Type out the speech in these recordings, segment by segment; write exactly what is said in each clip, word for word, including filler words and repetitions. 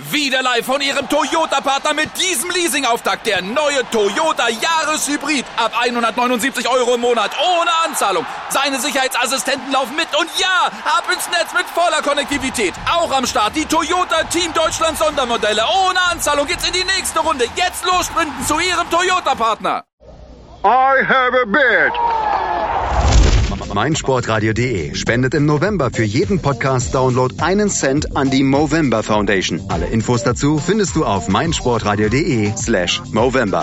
Wieder live von Ihrem Toyota-Partner mit diesem Leasing-Auftakt. Der neue Toyota Jahreshybrid. Ab hundertneunundsiebzig Euro im Monat. Ohne Anzahlung. Seine Sicherheitsassistenten laufen mit. Und ja, ab ins Netz mit voller Konnektivität. Auch am Start die Toyota Team Deutschland Sondermodelle. Ohne Anzahlung geht's in die nächste Runde. Jetzt los sprinten zu Ihrem Toyota-Partner. I have a beard. meinsportradio punkt de spendet im November für jeden Podcast-Download einen Cent an die Movember Foundation. Alle Infos dazu findest du auf meinsportradio punkt de slash Movember.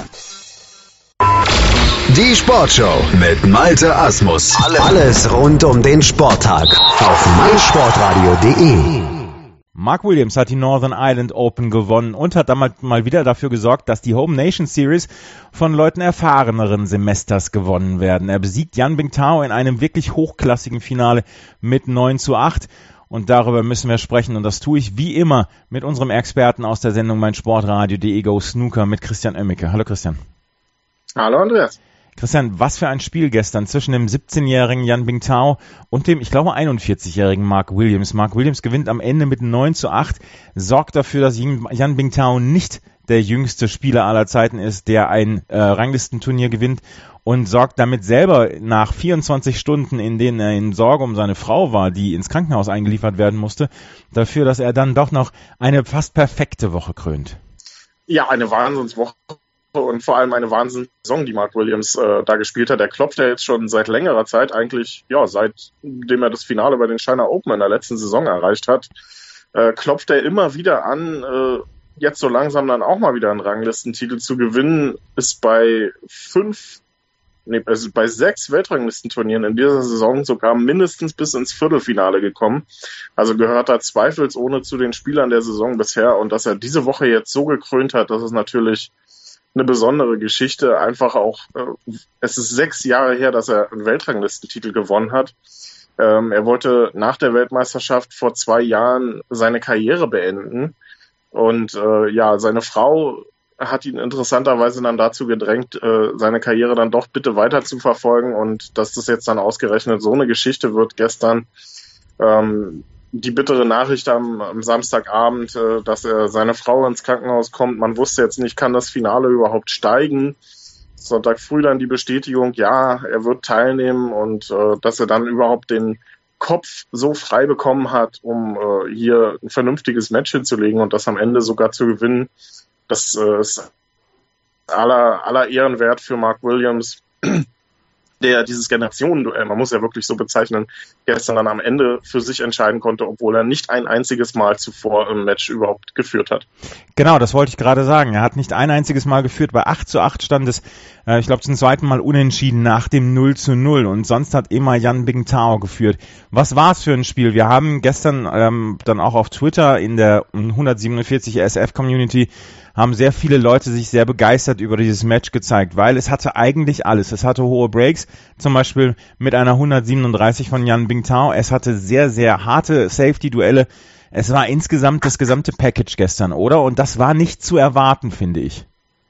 Die Sportshow mit Malte Asmus. Alles rund um den Sporttag auf meinsportradio punkt de. Mark Williams hat die Northern Ireland Open gewonnen und hat damit mal wieder dafür gesorgt, dass die Home Nation Series von Leuten erfahreneren Semesters gewonnen werden. Er besiegt Yan Bingtao in einem wirklich hochklassigen Finale mit neun zu acht. Und darüber müssen wir sprechen. Und das tue ich wie immer mit unserem Experten aus der Sendung meinsportradio punkt de Go Snooker mit Christian Oemmeke. Hallo Christian. Hallo Andreas. Christian, was für ein Spiel gestern zwischen dem siebzehnjährigen Yan Bingtao und dem, ich glaube, einundvierzigjährigen Mark Williams. Mark Williams gewinnt am Ende mit neun zu acht, sorgt dafür, dass Yan Bingtao nicht der jüngste Spieler aller Zeiten ist, der ein äh, Ranglistenturnier gewinnt und sorgt damit selber nach vierundzwanzig Stunden, in denen er in Sorge um seine Frau war, die ins Krankenhaus eingeliefert werden musste, dafür, dass er dann doch noch eine fast perfekte Woche krönt. Ja, eine Wahnsinnswoche. Und vor allem eine Wahnsinnssaison, die Mark Williams äh, da gespielt hat. Der klopft ja jetzt schon seit längerer Zeit, eigentlich ja seitdem er das Finale bei den China Open in der letzten Saison erreicht hat, äh, klopft er immer wieder an, äh, jetzt so langsam dann auch mal wieder einen Ranglistentitel zu gewinnen, ist bei fünf, nee, also bei sechs Weltranglistenturnieren in dieser Saison sogar mindestens bis ins Viertelfinale gekommen. Also gehört er zweifelsohne zu den Spielern der Saison bisher, und dass er diese Woche jetzt so gekrönt hat, das ist natürlich eine besondere Geschichte, einfach auch, äh, es ist sechs Jahre her, dass er einen Weltranglistentitel gewonnen hat. Ähm, er wollte nach der Weltmeisterschaft vor zwei Jahren seine Karriere beenden, und äh, ja, seine Frau hat ihn interessanterweise dann dazu gedrängt, äh, seine Karriere dann doch bitte weiter zu verfolgen, und dass das jetzt dann ausgerechnet so eine Geschichte wird gestern. Ähm, Die bittere Nachricht am, am Samstagabend, äh, dass er seine Frau ins Krankenhaus kommt. Man wusste jetzt nicht, kann das Finale überhaupt steigen? Sonntag früh dann die Bestätigung, ja, er wird teilnehmen, und äh, dass er dann überhaupt den Kopf so frei bekommen hat, um äh, hier ein vernünftiges Match hinzulegen und das am Ende sogar zu gewinnen. Das äh, ist aller, aller Ehrenwert für Mark Williams, der dieses Generationenduell, man muss ja wirklich so bezeichnen, gestern dann am Ende für sich entscheiden konnte, obwohl er nicht ein einziges Mal zuvor im Match überhaupt geführt hat. Genau, das wollte ich gerade sagen. Er hat nicht ein einziges Mal geführt. Bei acht zu acht stand es, äh, ich glaube, zum zweiten Mal unentschieden nach dem null zu null. Und sonst hat immer Yan Bingtao geführt. Was war es für ein Spiel? Wir haben gestern ähm, dann auch auf Twitter in der hundertsiebenundvierzig S F-Community haben sehr viele Leute sich sehr begeistert über dieses Match gezeigt, weil es hatte eigentlich alles. Es hatte hohe Breaks, zum Beispiel mit einer hundertsiebenunddreißig von Yan Bingtao. Es hatte sehr, sehr harte Safety-Duelle. Es war insgesamt das gesamte Package gestern, oder? Und das war nicht zu erwarten, finde ich.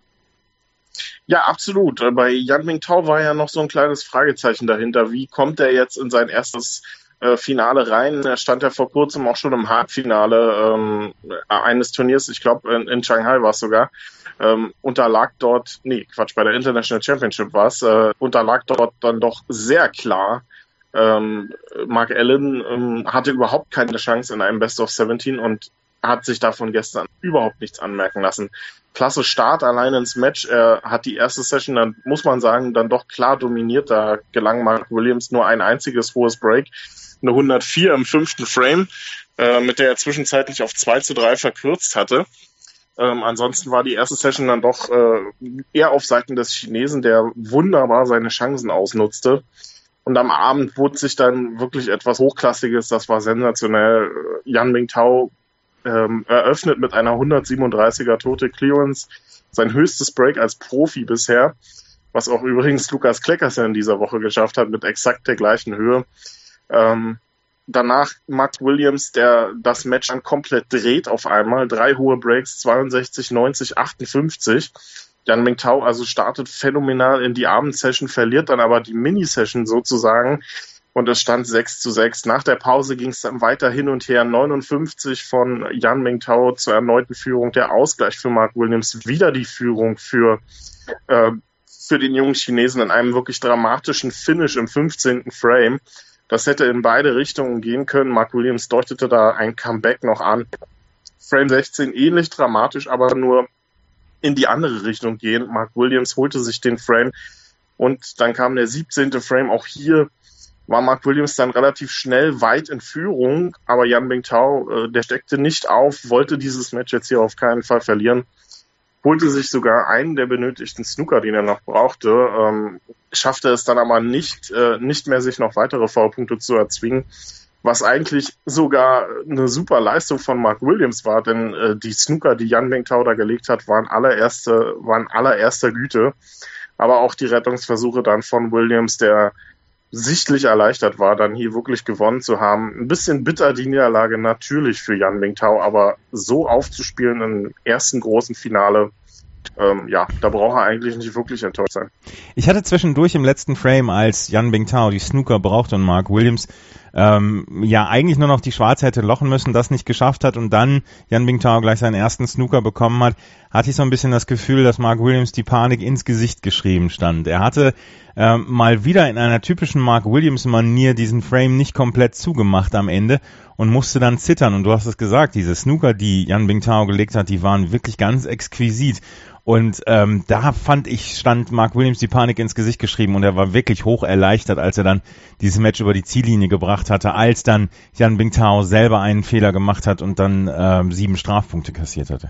Ja, absolut. Bei Yan Bingtao war ja noch so ein kleines Fragezeichen dahinter. Wie kommt er jetzt in sein erstes äh, Finale rein? Er stand ja vor kurzem auch schon im Halbfinale ähm, eines Turniers, ich glaube in, in Shanghai war es sogar, ähm, unterlag dort, nee, Quatsch, bei der International Championship war es, äh, unterlag dort dann doch sehr klar. Ähm, Mark Allen ähm, hatte überhaupt keine Chance in einem Best of siebzehn und hat sich davon gestern überhaupt nichts anmerken lassen. Klasse Start allein ins Match. Er hat die erste Session, dann muss man sagen, dann doch klar dominiert. Da gelang Mark Williams nur ein einziges hohes Break. Eine hundertvier im fünften Frame, äh, mit der er zwischenzeitlich auf zwei zu drei verkürzt hatte. Ähm, ansonsten war die erste Session dann doch äh, eher auf Seiten des Chinesen, der wunderbar seine Chancen ausnutzte. Und am Abend wurde sich dann wirklich etwas Hochklassiges, das war sensationell. Yan Bingtao ähm, eröffnet mit einer hundertsiebenunddreißiger Total Clearance, sein höchstes Break als Profi bisher, was auch übrigens Lukas Kleckers in dieser Woche geschafft hat, mit exakt der gleichen Höhe. Ähm, danach Mark Williams, der das Match dann komplett dreht auf einmal, drei hohe Breaks, zweiundsechzig, neunzig, achtundfünfzig. Yan Bingtao also startet phänomenal in die Abendsession, verliert dann aber die Mini-Session sozusagen und es stand sechs zu sechs. Nach der Pause ging es dann weiter hin und her. neunundfünfzig von Yan Mingtao zur erneuten Führung, der Ausgleich für Mark Williams, wieder die Führung für, äh, für den jungen Chinesen in einem wirklich dramatischen Finish im fünfzehnten Frame. Das hätte in beide Richtungen gehen können. Mark Williams deutete da ein Comeback noch an. Frame sechzehn ähnlich dramatisch, aber nur in die andere Richtung gehen. Mark Williams holte sich den Frame und dann kam der siebzehnte Frame. Auch hier war Mark Williams dann relativ schnell weit in Führung, aber Yan Mingtao, äh, der steckte nicht auf, wollte dieses Match jetzt hier auf keinen Fall verlieren, holte sich sogar einen der benötigten Snooker, den er noch brauchte, ähm, schaffte es dann aber nicht, äh, nicht mehr, sich noch weitere V-Punkte zu erzwingen, was eigentlich sogar eine super Leistung von Mark Williams war, denn äh, die Snooker, die Yan Mingtao da gelegt hat, waren allererste, waren allererster Güte, aber auch die Rettungsversuche dann von Williams, der sichtlich erleichtert war, dann hier wirklich gewonnen zu haben. Ein bisschen bitter die Niederlage natürlich für Yan Mingtao, aber so aufzuspielen im ersten großen Finale, ähm, ja, da braucht er eigentlich nicht wirklich enttäuscht sein. Ich hatte zwischendurch im letzten Frame, als Yan Mingtao die Snooker brauchte und Mark Williams ähm, ja eigentlich nur noch die Schwarze hätte lochen müssen, das nicht geschafft hat und dann Yan Mingtao gleich seinen ersten Snooker bekommen hat, hatte ich so ein bisschen das Gefühl, dass Mark Williams die Panik ins Gesicht geschrieben stand. Er hatte ähm, mal wieder in einer typischen Mark Williams-Manier diesen Frame nicht komplett zugemacht am Ende und musste dann zittern. Und du hast es gesagt, diese Snooker, die Yan Mingtao gelegt hat, die waren wirklich ganz exquisit. Und ähm, da fand ich, stand Mark Williams die Panik ins Gesicht geschrieben und er war wirklich hoch erleichtert, als er dann dieses Match über die Ziellinie gebracht hatte, als dann Yan Mingtao selber einen Fehler gemacht hat und dann ähm, sieben Strafpunkte kassiert hatte.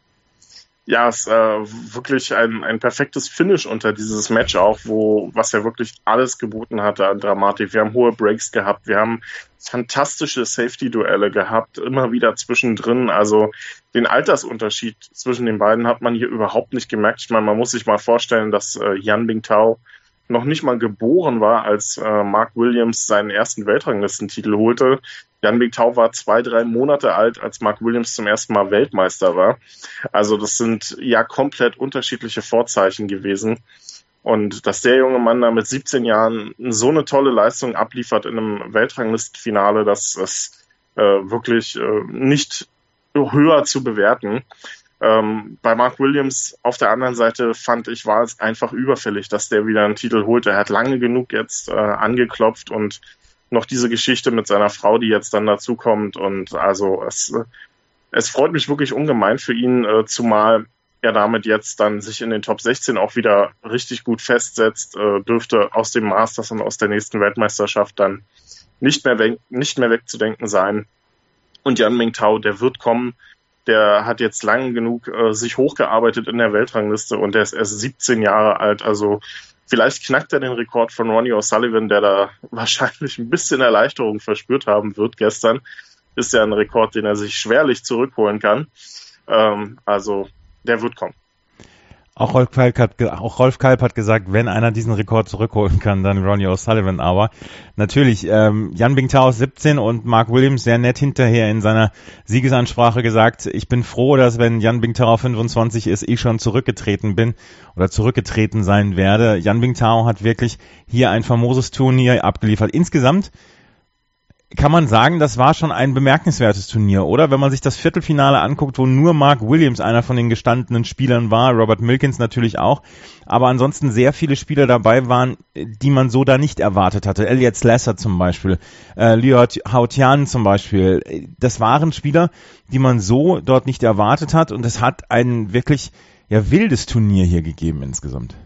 Ja, es äh, wirklich ein, ein perfektes Finish unter dieses Match auch, wo was ja wirklich alles geboten hatte an Dramatik. Wir haben hohe Breaks gehabt, wir haben fantastische Safety-Duelle gehabt, immer wieder zwischendrin. Also den Altersunterschied zwischen den beiden hat man hier überhaupt nicht gemerkt. Ich meine, man muss sich mal vorstellen, dass äh, Yan Mingtao noch nicht mal geboren war, als äh, Mark Williams seinen ersten Weltranglistentitel holte. Yan Mingtao war zwei, drei Monate alt, als Mark Williams zum ersten Mal Weltmeister war. Also das sind ja komplett unterschiedliche Vorzeichen gewesen. Und dass der junge Mann da mit siebzehn Jahren so eine tolle Leistung abliefert in einem Weltranglistenfinale, das ist äh, wirklich äh, nicht höher zu bewerten. Ähm, bei Mark Williams auf der anderen Seite fand ich, war es einfach überfällig, dass der wieder einen Titel holt. Er hat lange genug jetzt äh, angeklopft und noch diese Geschichte mit seiner Frau, die jetzt dann dazukommt. Und also es, es freut mich wirklich ungemein für ihn, äh, zumal er damit jetzt dann sich in den Top sechzehn auch wieder richtig gut festsetzt, äh, dürfte aus dem Masters und aus der nächsten Weltmeisterschaft dann nicht mehr, weg, nicht mehr wegzudenken sein. Und Yan Mingtao, der wird kommen. Der hat jetzt lang genug äh, sich hochgearbeitet in der Weltrangliste und der ist erst siebzehn Jahre alt. Also vielleicht knackt er den Rekord von Ronnie O'Sullivan, der da wahrscheinlich ein bisschen Erleichterung verspürt haben wird gestern. Ist ja ein Rekord, den er sich schwerlich zurückholen kann. Ähm, also der wird kommen. Auch Rolf Kalb hat, auch Rolf Kalb hat gesagt, wenn einer diesen Rekord zurückholen kann, dann Ronnie O'Sullivan. Aber natürlich, ähm, Yan Mingtao ist siebzehn und Mark Williams sehr nett hinterher in seiner Siegesansprache gesagt, ich bin froh, dass wenn Yan Mingtao fünfundzwanzig ist, ich schon zurückgetreten bin oder zurückgetreten sein werde. Yan Mingtao hat wirklich hier ein famoses Turnier abgeliefert. Insgesamt kann man sagen, das war schon ein bemerkenswertes Turnier, oder? Wenn man sich das Viertelfinale anguckt, wo nur Mark Williams einer von den gestandenen Spielern war, Robert Milkins natürlich auch, aber ansonsten sehr viele Spieler dabei waren, die man so da nicht erwartet hatte. Elliot Slasser zum Beispiel, äh, Liu Haotian zum Beispiel. Das waren Spieler, die man so dort nicht erwartet hat und es hat ein wirklich ja wildes Turnier hier gegeben insgesamt.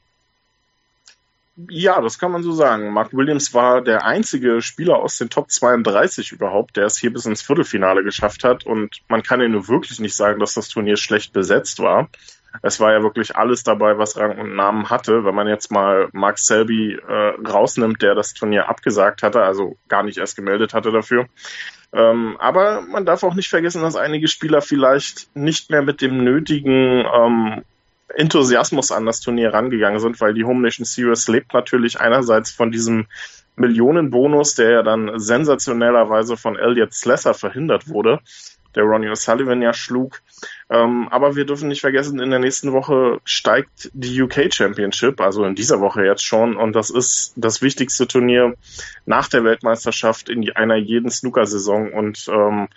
Ja, das kann man so sagen. Mark Williams war der einzige Spieler aus den Top zweiunddreißig überhaupt, der es hier bis ins Viertelfinale geschafft hat. Und man kann ja nur wirklich nicht sagen, dass das Turnier schlecht besetzt war. Es war ja wirklich alles dabei, was Rang und Namen hatte. Wenn man jetzt mal Mark Selby äh, rausnimmt, der das Turnier abgesagt hatte, also gar nicht erst gemeldet hatte dafür. Ähm, aber man darf auch nicht vergessen, dass einige Spieler vielleicht nicht mehr mit dem nötigen ähm, Enthusiasmus an das Turnier rangegangen sind, weil die Home Nation Series lebt natürlich einerseits von diesem Millionenbonus, der ja dann sensationellerweise von Elliot Slasser verhindert wurde. der Ronnie O'Sullivan ja schlug. Ähm, aber wir dürfen nicht vergessen, in der nächsten Woche steigt die U K Championship, also in dieser Woche jetzt schon. Und das ist das wichtigste Turnier nach der Weltmeisterschaft in die, einer jeden Snooker-Saison. Und ähm,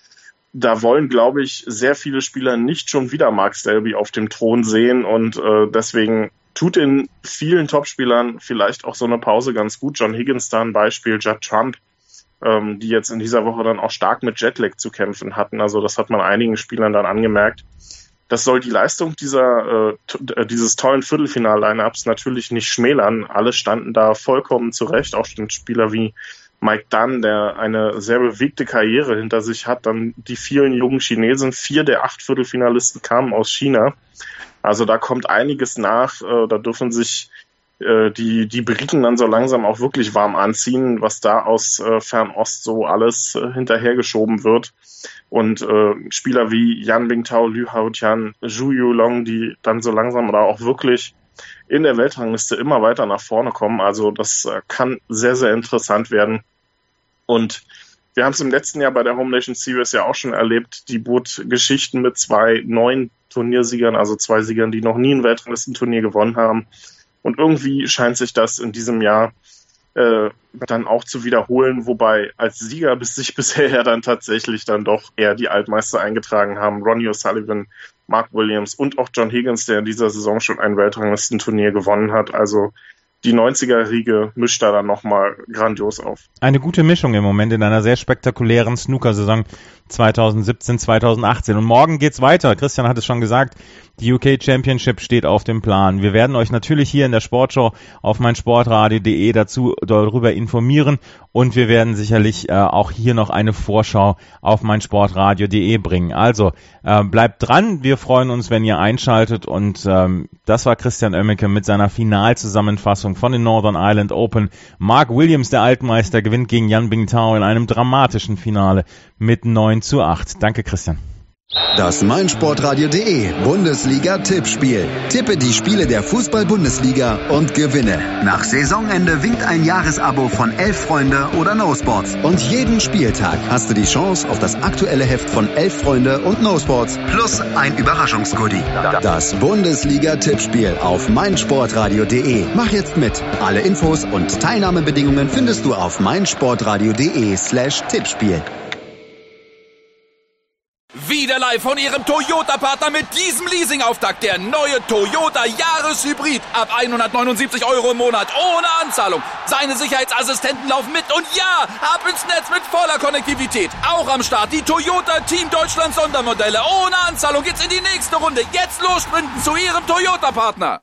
da wollen, glaube ich, sehr viele Spieler nicht schon wieder Mark Selby auf dem Thron sehen. Und äh, deswegen tut in vielen Topspielern vielleicht auch so eine Pause ganz gut. John Higgins da ein Beispiel, Judd Trump, die jetzt in dieser Woche dann auch stark mit Jetlag zu kämpfen hatten. Also das hat man einigen Spielern dann angemerkt. Das soll die Leistung dieser äh, dieses tollen Viertelfinal-Line-Ups natürlich nicht schmälern. Alle standen da vollkommen zurecht. Auch Spieler wie Mike Dunn, der eine sehr bewegte Karriere hinter sich hat. Dann die vielen jungen Chinesen. Vier der acht Viertelfinalisten kamen aus China. Also da kommt einiges nach. Äh, da dürfen sich die die Briten dann so langsam auch wirklich warm anziehen, was da aus äh, Fernost so alles äh, hinterhergeschoben wird. Und äh, Spieler wie Yan Bingtao, Liu Haotian, Zhu Yulong, die dann so langsam oder auch wirklich in der Weltrangliste immer weiter nach vorne kommen. Also das äh, kann sehr, sehr interessant werden. Und wir haben es im letzten Jahr bei der Home Nation Series ja auch schon erlebt, die bot Geschichten mit zwei neuen Turniersiegern, also zwei Siegern, die noch nie ein Weltranglistenturnier gewonnen haben. Und irgendwie scheint sich das in diesem Jahr äh, dann auch zu wiederholen, wobei als Sieger bis sich bisher ja dann tatsächlich dann doch eher die Altmeister eingetragen haben. Ronnie O'Sullivan, Mark Williams und auch John Higgins, der in dieser Saison schon ein Weltranglistenturnier gewonnen hat. Also die neunziger-Riege mischt da dann nochmal grandios auf. Eine gute Mischung im Moment in einer sehr spektakulären Snooker-Saison zweitausendsiebzehn, zweitausendachtzehn. Und morgen geht's weiter. Christian hat es schon gesagt, die U K Championship steht auf dem Plan. Wir werden euch natürlich hier in der Sportshow auf meinsportradio punkt de dazu darüber informieren und wir werden sicherlich äh, auch hier noch eine Vorschau auf meinsportradio punkt de bringen. Also äh, bleibt dran, wir freuen uns, wenn ihr einschaltet und ähm, das war Christian Oemmeke mit seiner Finalzusammenfassung von den Northern Ireland Open. Mark Williams, der Altmeister, gewinnt gegen Yan Bingtao in einem dramatischen Finale mit neun zu acht. Danke, Christian. Das meinsportradio punkt de Bundesliga-Tippspiel. Tippe die Spiele der Fußball-Bundesliga und gewinne. Nach Saisonende winkt ein Jahresabo von Elf Freunde oder No Sports. Und jeden Spieltag hast du die Chance auf das aktuelle Heft von Elf Freunde und No Sports plus ein Überraschungsgoodie. Das Bundesliga-Tippspiel auf meinsportradio punkt de. Mach jetzt mit. Alle Infos und Teilnahmebedingungen findest du auf meinsportradio punkt de slash Tippspiel. Wieder live von Ihrem Toyota-Partner mit diesem Leasing-Auftakt. Der neue Toyota Jahreshybrid. Ab hundertneunundsiebzig Euro im Monat. Ohne Anzahlung. Seine Sicherheitsassistenten laufen mit. Und ja, ab ins Netz mit voller Konnektivität. Auch am Start die Toyota Team Deutschland Sondermodelle. Ohne Anzahlung geht's in die nächste Runde. Jetzt los sprinten zu Ihrem Toyota-Partner.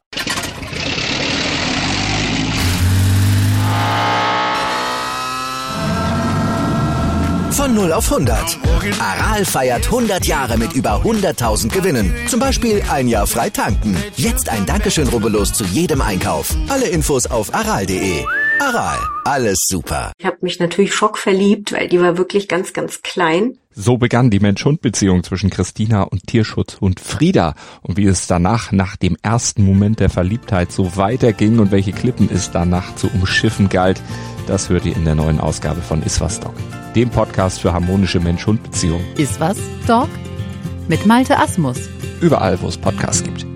Von null auf hundert. Aral feiert hundert Jahre mit über hunderttausend Gewinnen. Zum Beispiel ein Jahr frei tanken. Jetzt ein Dankeschön, rubbellos zu jedem Einkauf. Alle Infos auf aral punkt de. Aral, alles super. Ich habe mich natürlich schockverliebt, weil die war wirklich ganz, ganz klein. So begann die Mensch-Hund-Beziehung zwischen Christina und Tierschutzhund Frieda. Und wie es danach, nach dem ersten Moment der Verliebtheit, so weiterging und welche Klippen es danach zu umschiffen galt, das hört ihr in der neuen Ausgabe von Iswas Dog, dem Podcast für harmonische Mensch-Hund-Beziehungen. Iswas Dog? Mit Malte Asmus. Überall, wo es Podcasts gibt.